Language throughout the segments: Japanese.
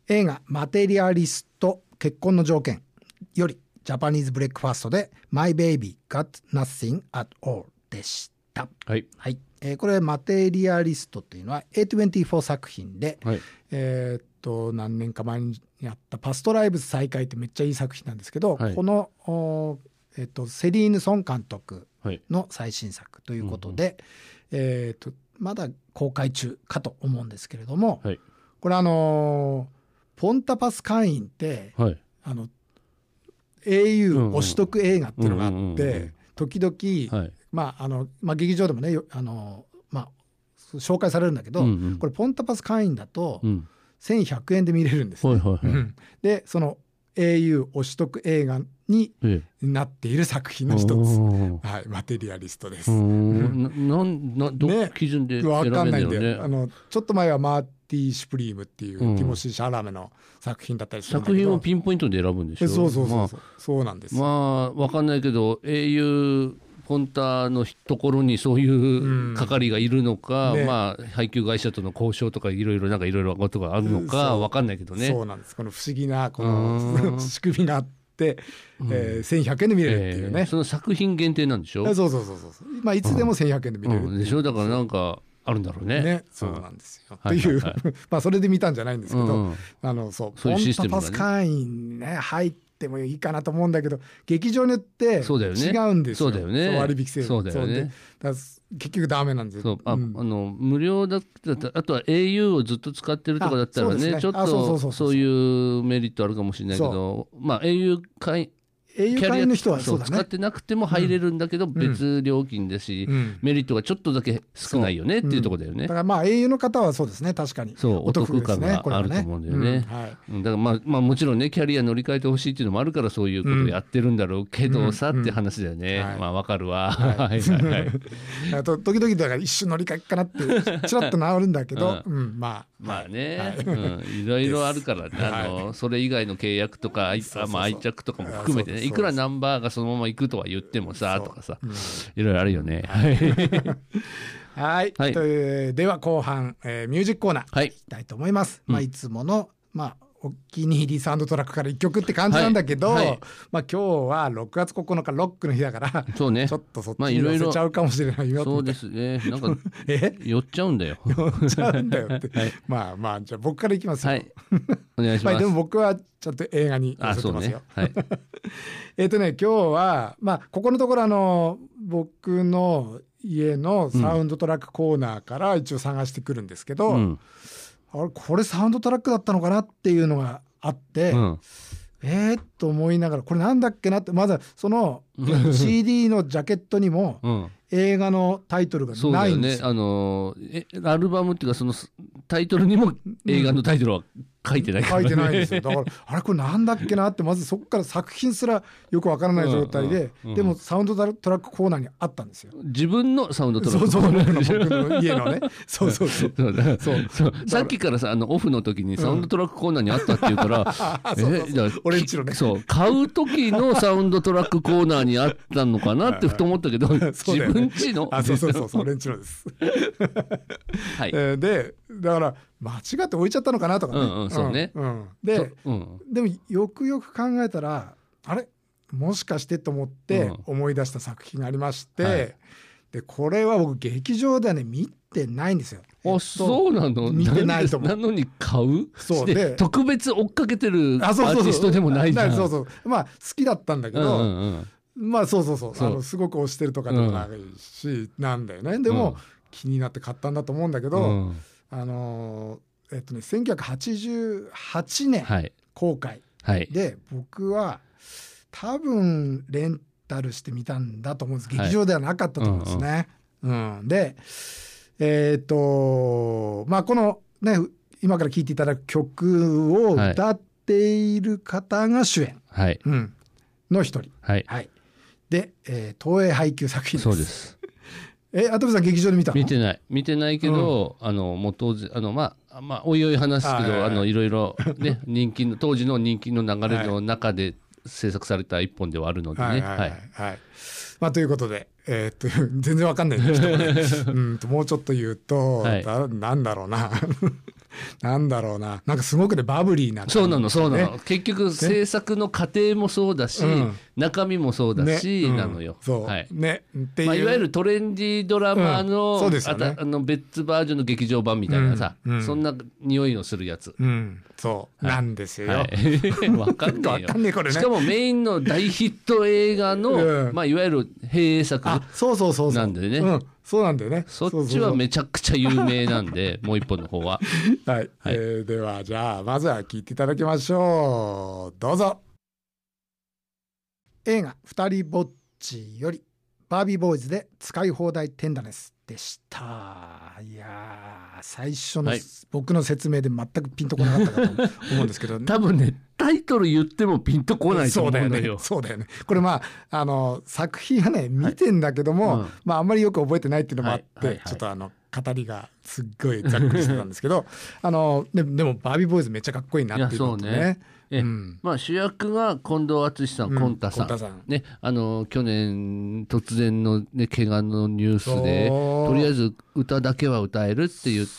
映画マテリアリスト結婚の条件よりジャパニーズブレックファーストで My Baby Got Nothing at All でした。 はい。 はい。これマテリアリストというのは A24 作品で、 はい、 何年か前にやったパストライブズ再開ってめっちゃいい作品なんですけど、 はい、 このセリーヌ・ソン監督の最新作ということで、まだ公開中かと思うんですけれども、 はい、 これポンタパス会員って、 はい、 au 推し得映画っていうのがあって、時々、はい劇場でもね紹介されるんだけど、これポンタパス会員だと1100円で見れるんですね。でその au 推し得映画になっている作品の一つ、はい、マテリアリストです。 どの基準で選べるんだろうね。分かんないんで、 ちょっと前はマーティ・シュプリームっていうティモシー・シャラメの作品だったりするんだけど、 作品をピンポイントで選ぶんでしょ。 そうなんですよ。 分かんないけど auポンタのところにそういう係がいるのか、配給会社との交渉とかいろいろことがあるのか分かんないけどね。 そうなんです。この不思議なこの仕組みがあって、1100円で見れるっていうね。 その作品限定なんでしょ。 そういつでも1100円で見れるでしょ。だからなんかあるんだろうね。 そうなんですよ。っていうそれで見たんじゃないんですけど、 そういうシステムがね。 ポンタパス会員ね入ってもいいかなと思うんだけど、劇場によって違うんですよ。 そうだよね。 割引制度。 そうだよね。 結局ダメなんですよ。 無料だったら、あとは au をずっと使ってるとかだったらね、ちょっとそういうメリットあるかもしれないけど、au 会員の人はそう使ってなくても入れるんだけど、別料金だし、メリットがちょっとだけ少ないよねっていうところだよね。 だからau の方はそうですね、確かにお得感があると思うんだよね。だからもちろんね、キャリア乗り換えてほしいっていうのもあるからそういうことをやってるんだろうけどさって話だよね。わかるわ。 時々だから一瞬乗り換えかなってちらっと治るんだけど、 いろいろあるからね、それ以外の契約とか愛着とかも含めてね、いくらナンバーがそのまま行くとは言ってもさとかさ、いろいろあるよね。 はい。では後半、ミュージックコーナーいきたいと思います。いつものお気に入りサウンドトラックから1曲って感じなんだけど、今日は6月9日ロックの日だから、ちょっとそっちに寄せちゃうかもしれないよ。 そうですね。なんか寄っちゃうんだよ。 寄っちゃうんだよって。じゃあ僕からいきますよ。 お願いします。 でも僕はちゃんと映画に寄せてますよ。今日はここのところ僕の家のサウンドトラックコーナーから一応探してくるんですけど、これサウンドトラックだったのかなっていうのがあって、と思いながらこれなんだっけなって、まだその CD のジャケットにも映画のタイトルがないんですよ。 そうだよね。アルバムっていうかそのタイトルにも映画のタイトルは書いてないからね。 書いてないんですよ。だからこれなんだっけなって、まずそこから作品すらよくわからない状態で、でもサウンドトラックコーナーにあったんですよ。 自分のサウンドトラックコーナー。 僕の家のね。 さっきからさオフの時にサウンドトラックコーナーにあったって言うから、 俺んちのね。 買う時のサウンドトラックコーナーにあったのかなってふと思ったけど、自分ちの。 俺んちのです。でだから間違って置いちゃったのかなとかね。でもよくよく考えたら、あれもしかしてと思って思い出した作品がありまして、でこれは僕劇場ではね見てないんですよ。 そうなの。 見てないと思う。 なのに買う。そうで特別追っかけてるアーティストでもないじゃん。 好きだったんだけど、すごく推してるとかでもないしなんだよね。でも気になって買ったんだと思うんだけど、1988年公開で、僕は多分レンタルしてみたんだと思うんです。劇場ではなかったと思うんですね。でこのね今から聴いていただく曲を歌っている方が主演の一人で、東映配給作品です。 そうです。 跡部さん劇場で見たの？ 見てないけど、もう当時おいおい話すけど、いろいろね当時の人気の流れの中で制作された一本ではあるのでね。 ということで、全然わかんないんですけど、もうちょっと言うと、なんだろうななんだろうな、なんかすごくねバブリーな感じ、ね、 そうなの結局制作の過程もそうだし、中身もそうだし、なのよ。 そう、 はいねっていう、 いわゆるトレンディードラマの、 そうですよね、 別バージョンの劇場版みたいなさ、そんな匂いのするやつ、 そう、なんですよ。 わかんねえよ。 これね。 しかもメインの大ヒット映画の、いわゆる閉作なんでね。 そうなんだよね。 そっちはめちゃくちゃ有名なんで、もう一本の方は。 はい。ではじゃあまずは聞いていただきましょう。どうぞ。映画二人ぼっちよりバービーボーイズで使い放題テンダネスでした。いや最初の、僕の説明で全くピンとこなかったかと思うんですけど、 多分ねタイトル言ってもピンとこないと思うのよ。 そうだよね。これ作品はね見てんだけども、あんまりよく覚えてないっていうのもあって、ちょっと語りがすっごいざっくりしてたんですけどでもバービーボーイズめっちゃかっこいいなっていうことね。 主役が近藤敦さん、コンタさん、ね、去年突然の、ね、怪我のニュースでとりあえず歌だけは歌えるって言って、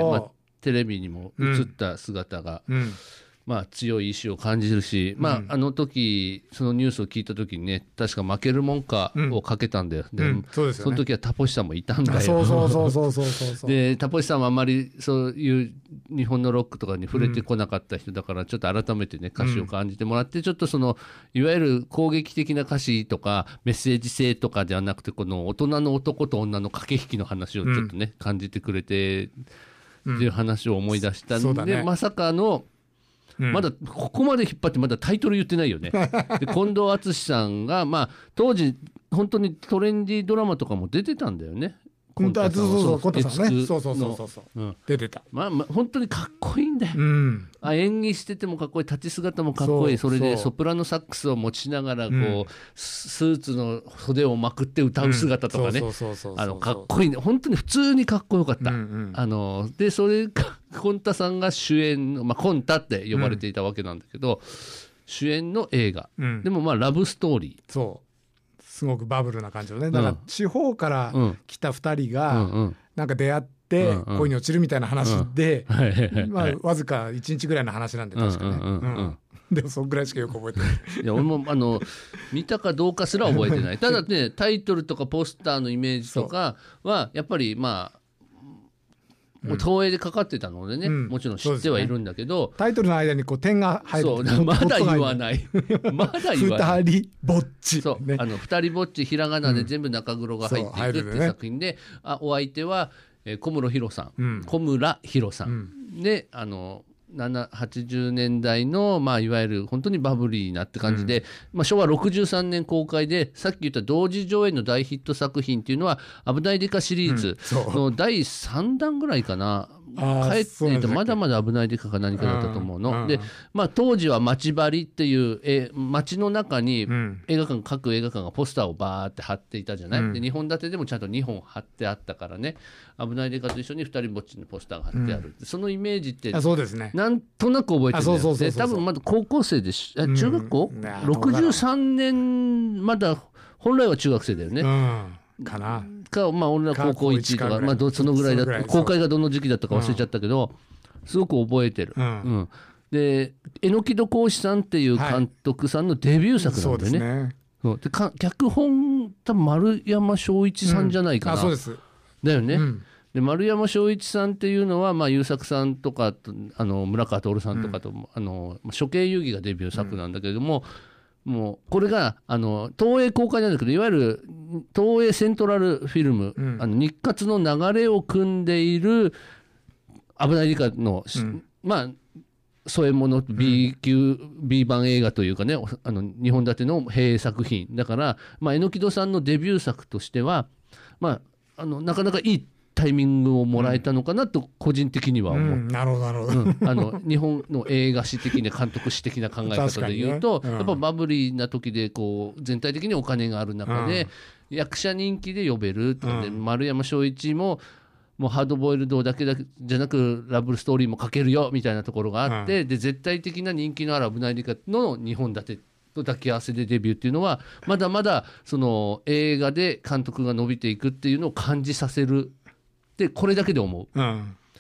テレビにも映った姿が、強い意志を感じるし、あの時そのニュースを聞いた時にね、確か負けるもんかをかけたんだよ。その時はタポシさんもいたんだよ。でタポシさんはあんまりそういう日本のロックとかに触れてこなかった人だから、ちょっと改めてね歌詞を感じてもらって、ちょっとそのいわゆる攻撃的な歌詞とかメッセージ性とかではなくて、この大人の男と女の駆け引きの話をちょっとね、感じてくれてっていう話を思い出したんで、まさかのまだここまで引っ張ってまだタイトル言ってないよね。で近藤敦さんが、当時本当にトレンディードラマとかも出てたんだよね。 コンタさんね、そう出てた。 本当にかっこいいんだよ。演技しててもかっこいい、立ち姿もかっこいい。それでソプラノサックスを持ちながらスーツの袖をまくって歌う姿とかね、かっこいいね。本当に普通にかっこよかった。でそれがコンタさんが主演の、コンタって呼ばれていたわけなんだけど、主演の映画、でもラブストーリー、 すごくバブルな感じのね。だから地方から来た2人がなんか出会って恋に落ちるみたいな話で、わずか1日ぐらいの話なんで、確かね。でもそんぐらいしかよく覚えてない。 いや俺も見たかどうかすら覚えてない。ただね、タイトルとかポスターのイメージとかはやっぱりもう東映でかかってたのでね、もちろん知ってはいるんだけど、 タイトルの間に点が入る。 まだ言わない二人ぼっち、 二人ぼっちひらがなで全部中黒が入っていくっていう作品で、お相手は小室弘さん、小村弘さんで、80年代の、いわゆる本当にバブリーなって感じで、昭和63年公開で、さっき言った同時上映の大ヒット作品っていうのは危ないデカシリーズの第3弾ぐらいかな、帰っていたまだまだ危ないデカか何かだったと思うの。で、当時は街張りっていう街の中に各映画館がポスターをバーって貼っていたじゃない。で2本立てでもちゃんと2本貼ってあったからね、危ないデカと一緒に2人ぼっちのポスターが貼ってある、そのイメージってなんとなく覚えてるんだよ。で多分まだ高校生で中学校、63年まだ本来は中学生だよね、 かな俺ら高校1とか、そのぐらいだった。公開がどの時期だったか忘れちゃったけど、すごく覚えてる。で榎戸浩二さんっていう監督さんのデビュー作なんだよね。で脚本多分丸山正一さんじゃないかな、だよね。で丸山正一さんっていうのは、優作さんとか村川徹さんとかと、処刑遊戯がデビュー作なんだけれども、もうこれが東映公開なんだけど、いわゆる東映セントラルフィルム、日活の流れを組んでいる危ないデカの、添え物 B 級 B 版映画というかね、2本立ての兵作品だから、榎戸さんのデビュー作としては、なかなかいいタイミングをもらえたのかなと個人的には思う。 なるほどなるほど。 日本の映画史的な監督史的な考え方でいうと、やっぱバブリーな時で全体的にお金がある中で、役者人気で呼べるってで、丸山正一ももうハードボイルドだけじゃなくラブストーリーも書けるよみたいなところがあって、で絶対的な人気のある危ないデカの2本立てと抱き合わせでデビューっていうのは、まだまだその映画で監督が伸びていくっていうのを感じさせるって、これだけで思う。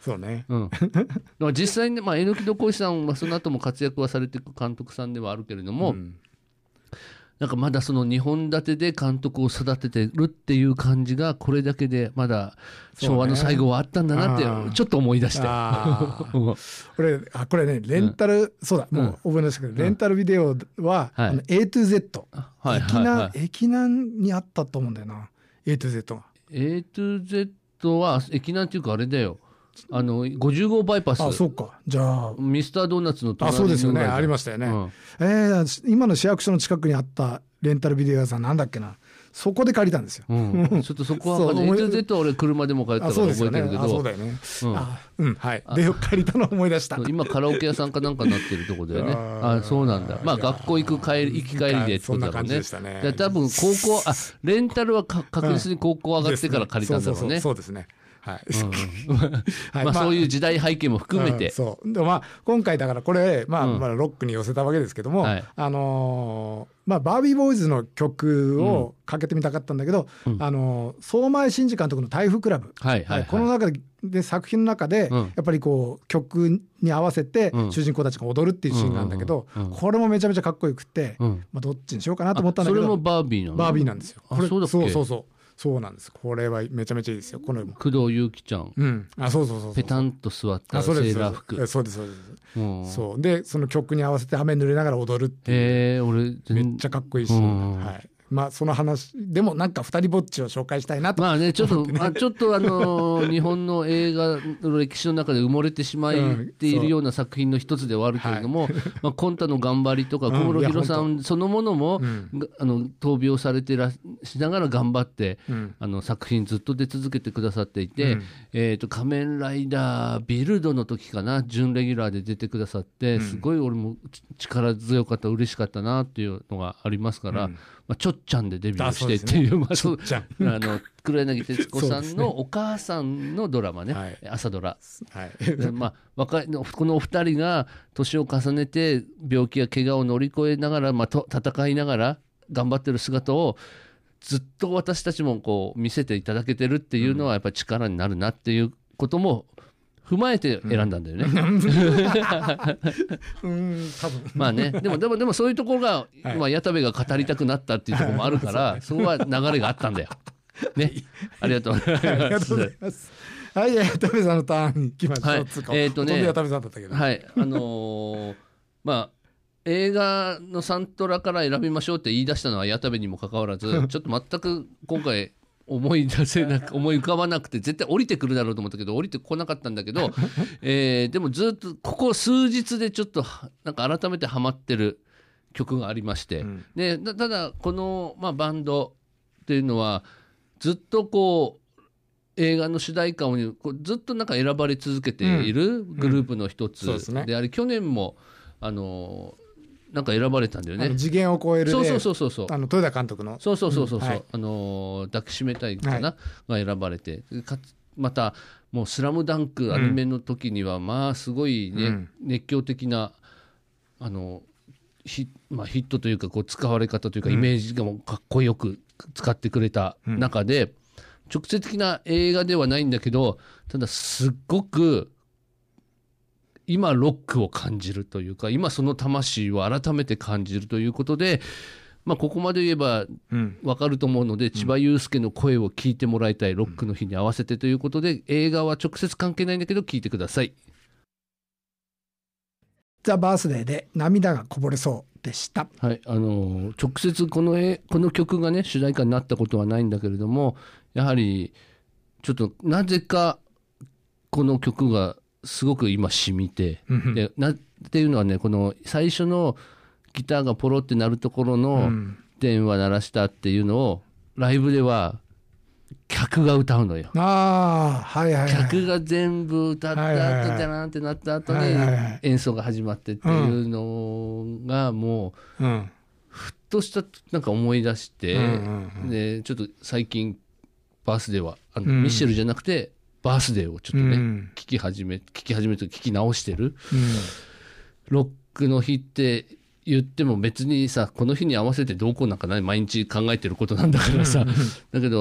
そうね、 だから実際に、榎木戸浩さんはその後も活躍はされていく監督さんではあるけれども、なんかまだその2本立てで監督を育ててるっていう感じがこれだけでまだ昭和の最後はあったんだなってちょっと思い出して、 これねレンタル、そうだもう覚えましたけど、レンタルビデオは、A to Z、駅南にあったと思うんだよな、 A to Z が。 A to Z は駅南っていうかあれだよ、50号バイパス。 そうか、じゃあミスタードーナツの隣の。 そうですよね、ありましたよね、今の市役所の近くにあったレンタルビデオ屋さんなんだっけな、そこで借りたんですよ、ちょっとそこは A to Z は俺車でも借りたから覚えてるけど、 そうだよね、で借りたのを思い出した。 今カラオケ屋さんかなんかになってるとこだよね。そうなんだ。学校行き帰りでってことだろうね。多分レンタルは確実に高校上がってから借りたんだろうね。 そうですね。 そういう時代背景も含めて、 で今回だからこれ、ロックに寄せたわけですけども、バービーボーイズの曲をかけてみたかったんだけど、相前真司監督の台風クラブ、この中で作品の中でやっぱりこう曲に合わせて主人公たちが踊るっていうシーンがあるんだけど、これもめちゃめちゃかっこよくて、どっちにしようかなと思ったんだけど、 それもバービーなの？ バービーなんですよ。そうなんです。これはめちゃめちゃいいですよ。この工藤祐樹ちゃん、ペタンと座ったセーラー服。 そうでその曲に合わせて雨濡れながら踊るっていう、めっちゃかっこいいし、その話でもなんか二人ぼっちを紹介したいなと。 ちょっと日本の映画の歴史の中で埋もれてしまっているような作品の一つではあるけれども、コンタの頑張りとか小室弘さんそのものも闘病されてしながら頑張って作品ずっと出続けてくださっていて、仮面ライダービルドの時かな、準レギュラーで出てくださって、すごい俺も力強かった、嬉しかったなっていうのがありますから、ちょっちゃんでデビューしてっていう、黒柳徹子さんのお母さんのドラマね、朝ドラ、若いこのお二人が年を重ねて病気や怪我を乗り越えながら、戦いながら頑張ってる姿をずっと私たちもこう見せていただけてるっていうのはやっぱり力になるなっていうことも踏まえて選んだんだよね。多分でもそういうところが、矢田部が語りたくなったっていうところもあるから、そこは流れがあったんだよ。ね、ありがとうございます。 ありがとうございます。はい、矢田部さんのターンに行きましょう。矢田部さんだったけど。 映画のサントラから選びましょうって言い出したのは矢田部にもかかわらず、ちょっと全く今回思い浮かばなくて、絶対降りてくるだろうと思ったけど降りてこなかったんだけど、でもずっとここ数日でちょっとなんか改めてハマってる曲がありまして、でただこの、バンドっていうのはずっとこう映画の主題歌をずっとなんか選ばれ続けているグループの一つであり、去年もなんか選ばれたんだよね。 次元を超えるで、 豊田監督の抱きしめたいかな、が選ばれて、またもうスラムダンクアニメの時にはすごいね、熱狂的なヒットというかこう使われ方というかイメージがもうかっこよく使ってくれた中で、直接的な映画ではないんだけど、ただすっごく今ロックを感じるというか、今その魂を改めて感じるということで、ここまで言えば分かると思うので、千葉雄介の声を聞いてもらいたい、ロックの日に合わせてということで、映画は直接関係ないんだけど聞いてください。 ザ・バースデーで涙がこぼれそうでした。 はい、直接この曲がね主題歌になったことはないんだけれども、やはりちょっとなぜかこの曲がすごく今染みて、でっていうのはね、この最初のギターがポロって鳴るところの電話鳴らしたっていうのをライブでは客が歌うのよ。客が全部歌った後じゃなってなった後に演奏が始まってっていうのがもうふっとしたなんか思い出して、でちょっと最近バースデーはミッシェルじゃなくてバースデーをちょっとね、聞き始めと聞き直してる、ロックの日って言っても別にさ、この日に合わせてどうこうなんかない、毎日考えてることなんだからさ、だけど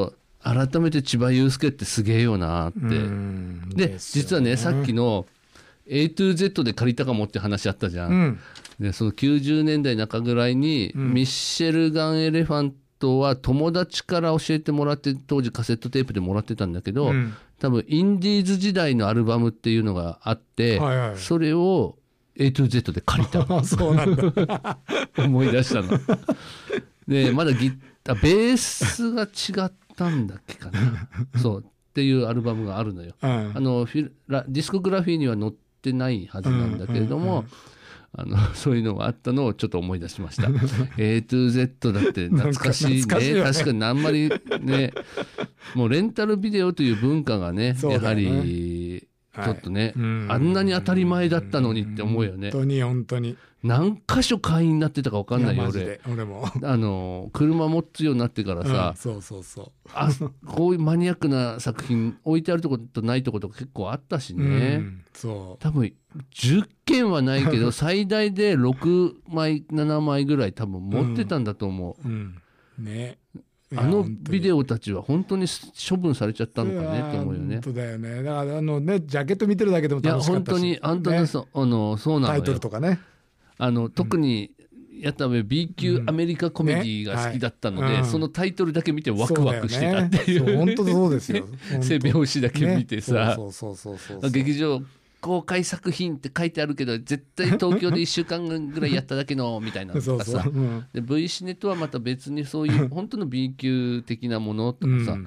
改めて千葉雄介ってすげえよなって。で実はねさっきの A to Z で借りたかもって話あったじゃん。でその90年代中ぐらいに、ミッシェルガン・エレファントは友達から教えてもらって、当時カセットテープでもらってたんだけど、多分インディーズ時代のアルバムっていうのがあって、それを A to Z で借りたそうなんだ思い出したのでまだベースが違ったんだっけかなそうっていうアルバムがあるのよ、ディスコグラフィーには載ってないはずなんだけれども、そういうのがあったのをちょっと思い出しましたA to Z だって懐かしいね。確かにあんまりねもうレンタルビデオという文化がねやはりちょっとね、あんなに当たり前だったのにって思うよね。 本当に何箇所会員になってたか分かんないよ。 俺も車持つようになってからさ、こういうマニアックな作品置いてあるとことないとことか結構あったしね、多分10件はないけど最大で6枚7枚ぐらい多分持ってたんだと思う、 ね。 ビデオたちは本当に処分されちゃったのかねと思うよね。 本当だよね。だからねジャケット見てるだけでも楽しかったし、 いや本当にそうなのよ。 タイトルとかね、 特にやったべ B 級アメリカコメディが好きだったので、そのタイトルだけ見てワクワクしてたっていう、 本当そうですよ背表紙だけ見てさ、 そう劇場公開作品って書いてあるけど絶対東京で1週間ぐらいやっただけのみたいなのとかさで V シネとはまた別にそういう本当の B 級的なものとかさ、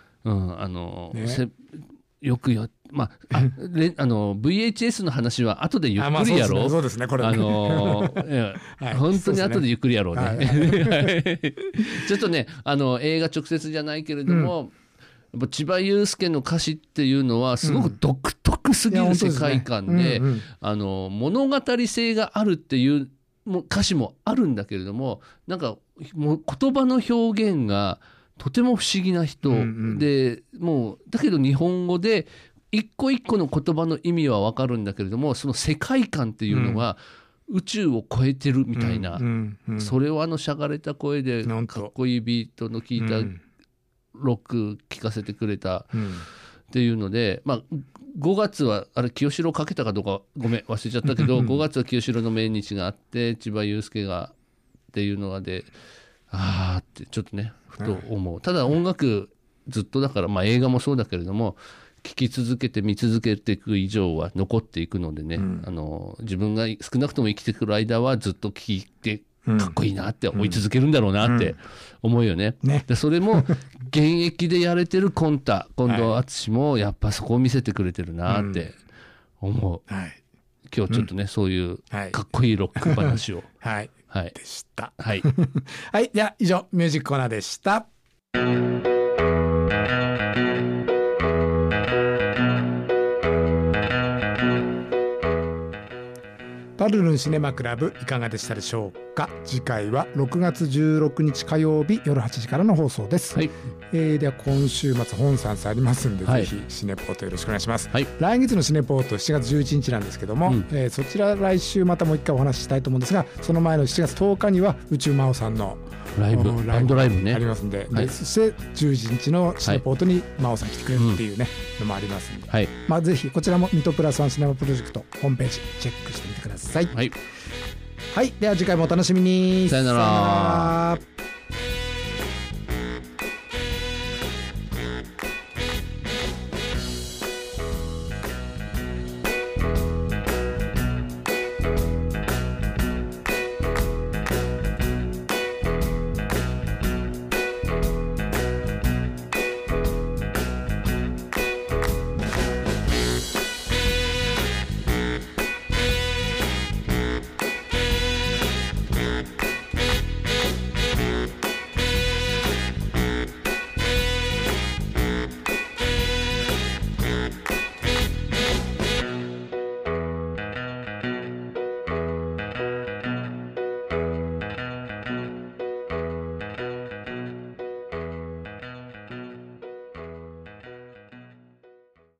よくVHS の話は後でゆっくりやろう。 そうですねこれ本当に後でゆっくりやろうねちょっとね映画直接じゃないけれども、千葉雄介の歌詞っていうのはすごく独特すぎる世界観で、物語性があるっていう歌詞もあるんだけれども、なんかもう言葉の表現がとても不思議な人、でもうだけど日本語で一個一個の言葉の意味は分かるんだけれども、その世界観っていうのが宇宙を超えてるみたいな、それをしゃがれた声でかっこいいビートの効いたロック聴かせてくれたっていうので、5月はあれ清志郎かけたかどうかごめん忘れちゃったけど5月は清志郎の命日があって千葉雄介がっていうのがでってちょっとねふと思う。ただ音楽ずっとだから、映画もそうだけれども聴き続けて見続けていく以上は残っていくのでね、自分が少なくとも生きてくる間はずっと聴いてかっこいいなって追い続けるんだろうなって思うよね。でそれも現役でやれてる近藤敦もやっぱそこを見せてくれてるなって思う、今日ちょっとね、そういうかっこいいロック話をでしたはい、 では以上ミュージックコーナーでした。パルルンシネマクラブいかがでしたでしょうか。次回は6月16日火曜日夜8時からの放送です、では今週末本サンスありますんで、ぜひシネポートよろしくお願いします、来月のシネポート7月11日なんですけども、そちら来週またもう一回お話ししたいと思うんですが、その前の7月10日には宇宙魔王さんのバンドライブねありますんで、そして11日のシネポートに魔王さん来てくれるっていうね、のもありますんで、ぜひこちらもミトプラスワンシネマプロジェクトホームページチェックしてみてください。では次回もお楽しみに。 さよなら。